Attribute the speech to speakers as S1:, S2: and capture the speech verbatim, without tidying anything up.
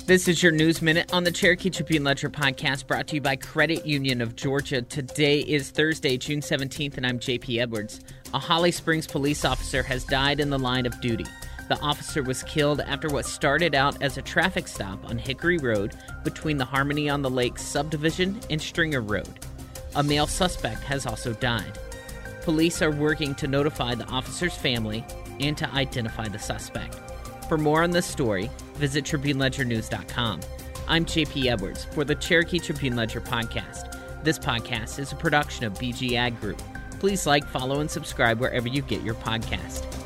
S1: This is your News Minute on the Cherokee Tribune Ledger podcast, brought to you by Credit Union of Georgia. Today is Thursday, June seventeenth, and I'm J P Edwards. A Holly Springs police officer has died in the line of duty. The officer was killed after what started out as a traffic stop on Hickory Road between the Harmony on the Lake subdivision and Stringer Road. A male suspect has also died. Police are working to notify the officer's family and to identify the suspect. For more on this story, visit Tribune Ledger News dot com. I'm J P Edwards for the Cherokee Tribune Ledger podcast. This podcast is a production of B G Ag Group. Please like, follow, and subscribe wherever you get your podcast.